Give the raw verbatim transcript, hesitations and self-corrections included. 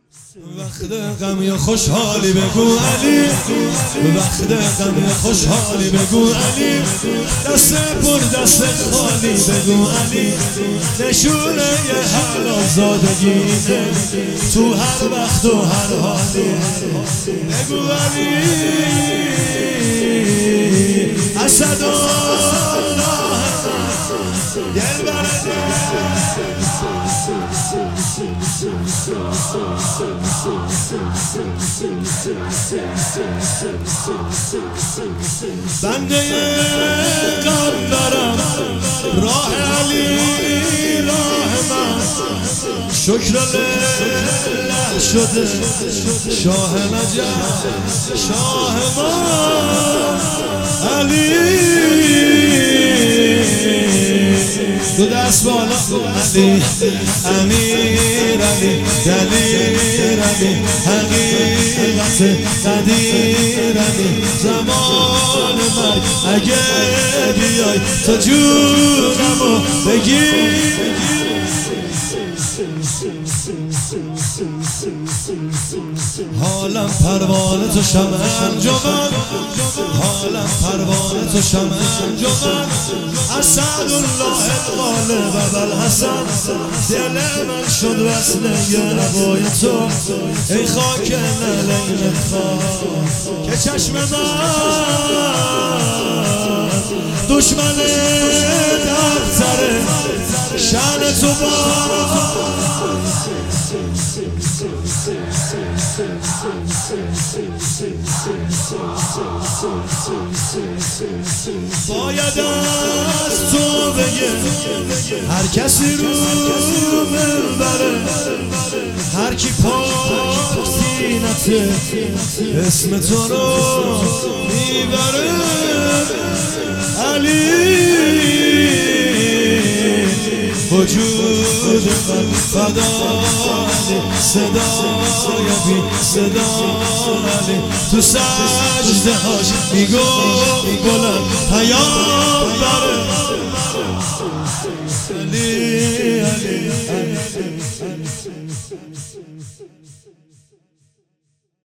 وقت غم یا خوشحالی بگو علی، وقت غم یا خوشحالی بگو علی، دست پر دست خالی بگو علی، نشونه یه حلال زادگیه تو هر وقت و هر حالی بگو علی. اسدالله دل برده بنده قلب دارم، راه علی راه من، شکر لله شده شاه نجف شاه من علی. دو دست بالا علی، امیر علی، دلیر علی، حقیقت قدیر علی، زمان مرگ اگه بیای تا جونمو بگیر. حالم پروانه تو شمع انجمن، حالم پروانه تو شمع انجمن، اسدالله غالب ابوالحسن، دل من شد وصل یه هوای تو، ای خاک نعلینت خاک که چشم من دشمن دفتره شأن تو با باید از تو بگه هر کسی رو منبره، هر کی پاک سینته اسم تو رو میبره علی. وجود من فدا علی، صدای بی صدا علی، تو سجده هاش میگفت بلند پیام بره علی علی علی.